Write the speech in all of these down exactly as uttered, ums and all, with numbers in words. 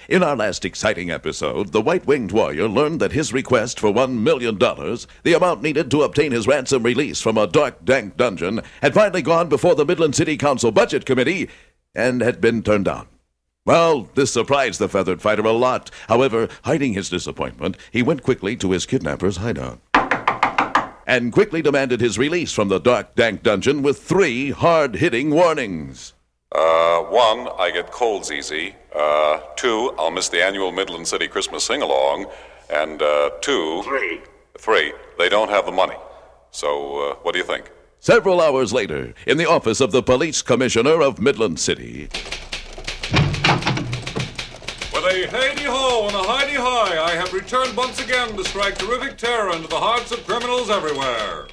In our last exciting episode, the White-Winged Warrior learned that his request for one million dollars, the amount needed to obtain his ransom release from a dark, dank dungeon, had finally gone before the Midland City Council Budget Committee and had been turned down. Well, this surprised the feathered fighter a lot. However, hiding his disappointment, he went quickly to his kidnapper's hideout and quickly demanded his release from the dark, dank dungeon with three hard-hitting warnings. Uh, one, I get colds easy. Uh, two, I'll miss the annual Midland City Christmas sing-along. And, uh, two... Three. Three, they don't have the money. So, uh, what do you think? Several hours later, in the office of the police commissioner of Midland City. With a hey-de-ho and a hi-de-hi, I have returned once again to strike terrific terror into the hearts of criminals everywhere.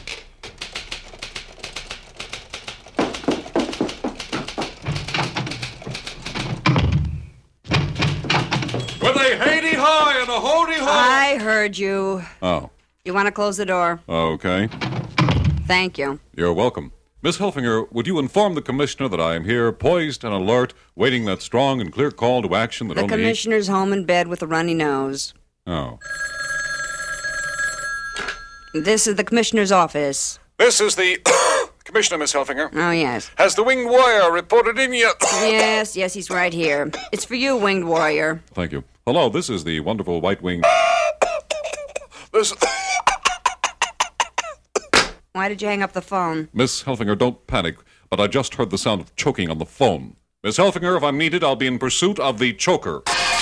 With a hey-de-hi and a ho-de-ho... I heard you. Oh. You want to close the door? Okay. Thank you. You're welcome. Miss Hilfinger, would you inform the commissioner that I am here, poised and alert, waiting that strong and clear call to action that The only... commissioner's home in bed with a runny nose. Oh. This is the commissioner's office. This is the commissioner, Miss Hilfinger. Oh, yes. Has the winged warrior reported in yet? Yes, yes, he's right here. It's for you, Winged Warrior. Thank you. Hello, this is the wonderful white-winged... This... Why did you hang up the phone? Miss Hilfinger, don't panic, but I just heard the sound of choking on the phone. Miss Hilfinger, if I'm needed, I'll be in pursuit of the choker.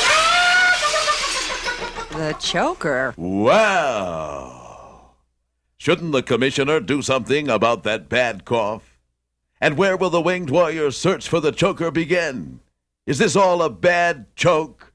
The choker? Wow! Shouldn't the commissioner do something about that bad cough? And where will the Winged Warrior search for the choker begin? Is this all a bad choke?